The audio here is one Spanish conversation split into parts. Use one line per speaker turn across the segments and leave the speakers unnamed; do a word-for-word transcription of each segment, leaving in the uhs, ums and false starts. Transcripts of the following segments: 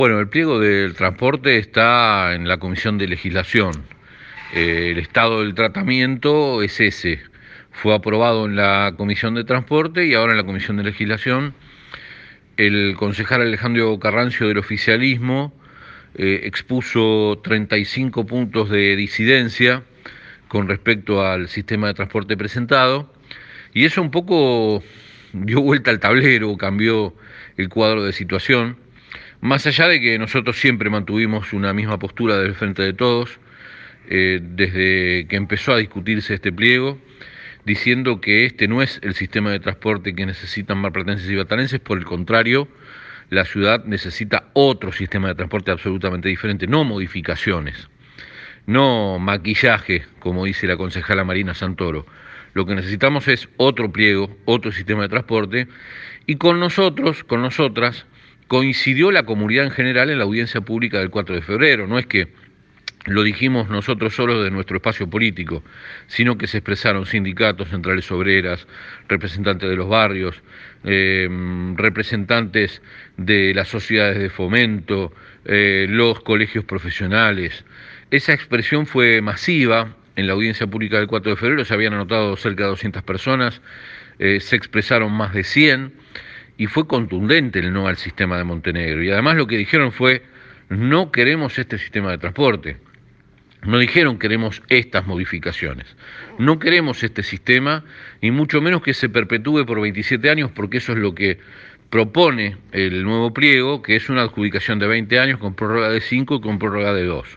Bueno, el pliego del transporte está en la Comisión de Legislación. Eh, el estado del tratamiento es ese. Fue aprobado en la Comisión de Transporte y ahora en la Comisión de Legislación. El concejal Alejandro Carrancio del oficialismo eh, expuso treinta y cinco puntos de disidencia con respecto al sistema de transporte presentado, y eso un poco dio vuelta al tablero, cambió el cuadro de situación. Más allá de que nosotros siempre mantuvimos una misma postura del Frente de Todos, eh, desde que empezó a discutirse este pliego, diciendo que este no es el sistema de transporte que necesitan marplatenses y batalenses, por el contrario, la ciudad necesita otro sistema de transporte absolutamente diferente, no modificaciones, no maquillaje, como dice la concejala Marina Santoro. Lo que necesitamos es otro pliego, otro sistema de transporte, y con nosotros, con nosotras, coincidió la comunidad en general en la audiencia pública del cuatro de febrero. No es que lo dijimos nosotros solos de nuestro espacio político, sino que se expresaron sindicatos, centrales obreras, representantes de los barrios, eh, representantes de las sociedades de fomento, eh, los colegios profesionales. Esa expresión fue masiva. En la audiencia pública del cuatro de febrero se habían anotado cerca de doscientas personas, eh, se expresaron más de cien, y fue contundente el no al sistema de Montenegro. Y además lo que dijeron fue: no queremos este sistema de transporte. No dijeron queremos estas modificaciones. No queremos este sistema, y mucho menos que se perpetúe por veintisiete años, porque eso es lo que propone el nuevo pliego, que es una adjudicación de veinte años con prórroga de cinco y con prórroga de dos.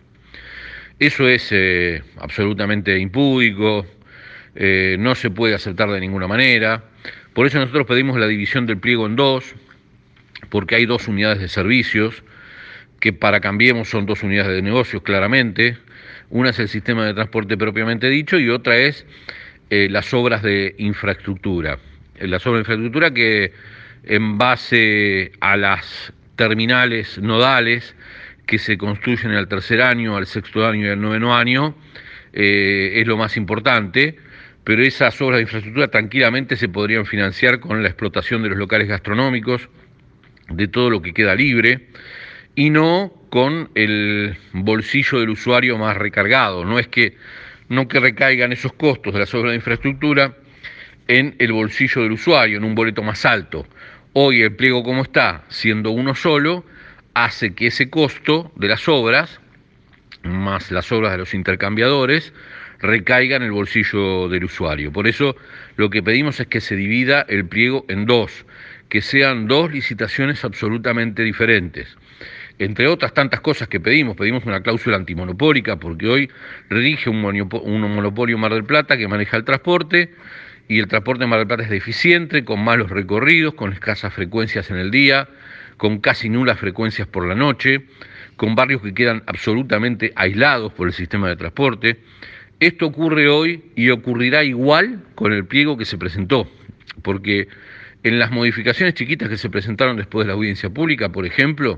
Eso es eh, absolutamente impúdico, eh, no se puede aceptar de ninguna manera. Por eso nosotros pedimos la división del pliego en dos, porque hay dos unidades de servicios, que para Cambiemos son dos unidades de negocios claramente. Una es el sistema de transporte propiamente dicho y otra es eh, las obras de infraestructura. Eh, las obras de infraestructura que, en base a las terminales nodales que se construyen al tercer año, al sexto año y al noveno año, eh, es lo más importante. Pero esas obras de infraestructura tranquilamente se podrían financiar con la explotación de los locales gastronómicos, de todo lo que queda libre, y no con el bolsillo del usuario más recargado. No es que, no que recaigan esos costos de las obras de infraestructura en el bolsillo del usuario, en un boleto más alto. Hoy el pliego, como está, siendo uno solo, hace que ese costo de las obras, más las obras de los intercambiadores, recaiga en el bolsillo del usuario. Por eso lo que pedimos es que se divida el pliego en dos, que sean dos licitaciones absolutamente diferentes. Entre otras tantas cosas que pedimos, pedimos una cláusula antimonopólica, porque hoy rige un, un monopolio Mar del Plata que maneja el transporte, y el transporte en Mar del Plata es deficiente, con malos recorridos, con escasas frecuencias en el día, con casi nulas frecuencias por la noche, con barrios que quedan absolutamente aislados por el sistema de transporte. Esto ocurre hoy y ocurrirá igual con el pliego que se presentó, porque en las modificaciones chiquitas que se presentaron después de la audiencia pública, por ejemplo,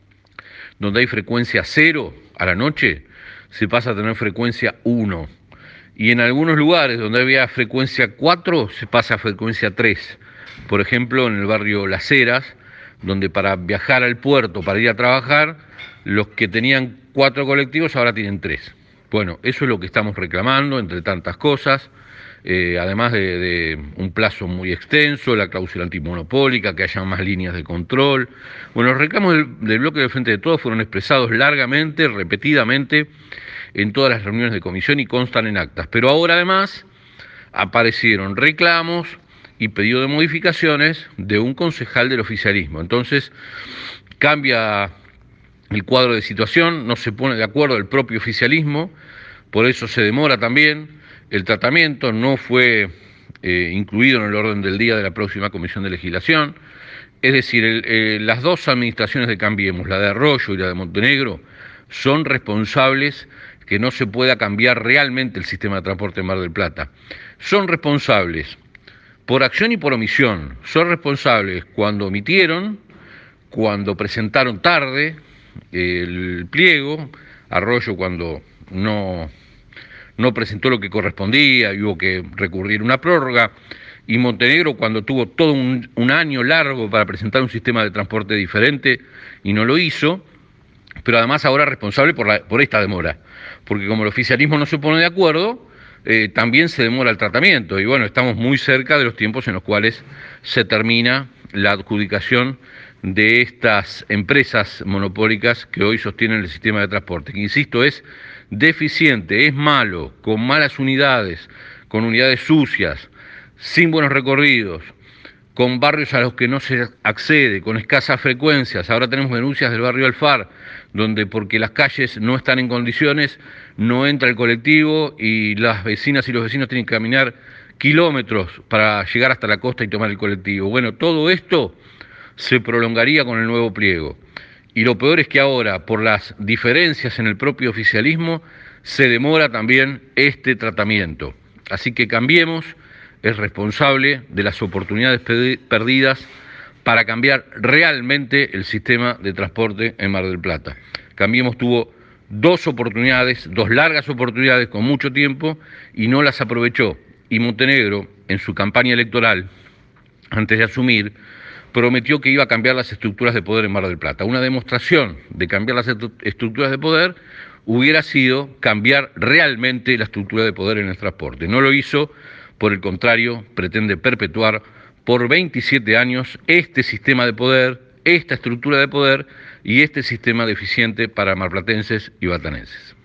donde hay frecuencia cero a la noche, se pasa a tener frecuencia uno. Y en algunos lugares donde había frecuencia cuatro, se pasa a frecuencia tres. Por ejemplo, en el barrio Las Heras, donde para viajar al puerto, para ir a trabajar, los que tenían cuatro colectivos ahora tienen tres. Bueno, eso es lo que estamos reclamando, entre tantas cosas, eh, además de, de un plazo muy extenso, la cláusula antimonopólica, que haya más líneas de control. Bueno, los reclamos del, del bloque del Frente de Todos fueron expresados largamente, repetidamente, en todas las reuniones de comisión y constan en actas. Pero ahora además aparecieron reclamos y pedido de modificaciones de un concejal del oficialismo. Entonces cambia el cuadro de situación, no se pone de acuerdo el propio oficialismo, por eso se demora también el tratamiento, no fue eh, incluido en el orden del día de la próxima comisión de legislación. Es decir, el, eh, las dos administraciones de Cambiemos, la de Arroyo y la de Montenegro, son responsables que no se pueda cambiar realmente el sistema de transporte en Mar del Plata. Son responsables por acción y por omisión. Son responsables cuando omitieron, cuando presentaron tarde el pliego, Arroyo cuando no, no presentó lo que correspondía y hubo que recurrir a una prórroga, y Montenegro cuando tuvo todo un, un año largo para presentar un sistema de transporte diferente y no lo hizo. pero además ahora responsable por, la, por esta demora, porque como el oficialismo no se pone de acuerdo, eh, también se demora el tratamiento, y bueno, estamos muy cerca de los tiempos en los cuales se termina la adjudicación de estas empresas monopólicas que hoy sostienen el sistema de transporte, que insisto, es deficiente, es malo, con malas unidades, con unidades sucias, sin buenos recorridos, con barrios a los que no se accede, con escasas frecuencias. Ahora tenemos denuncias del barrio Alfar, donde porque las calles no están en condiciones, no entra el colectivo y las vecinas y los vecinos tienen que caminar kilómetros para llegar hasta la costa y tomar el colectivo. Bueno, todo esto se prolongaría con el nuevo pliego. Y lo peor es que ahora, por las diferencias en el propio oficialismo, se demora también este tratamiento. Así que Cambiemos es responsable de las oportunidades perdidas para cambiar realmente el sistema de transporte en Mar del Plata. Cambiemos tuvo dos oportunidades, dos largas oportunidades con mucho tiempo y no las aprovechó. Y Montenegro, en su campaña electoral, antes de asumir, prometió que iba a cambiar las estructuras de poder en Mar del Plata. Una demostración de cambiar las estructuras de poder hubiera sido cambiar realmente la estructura de poder en el transporte. No lo hizo, por el contrario, pretende perpetuar por veintisiete años este sistema de poder, esta estructura de poder y este sistema deficiente para marplatenses y batanenses.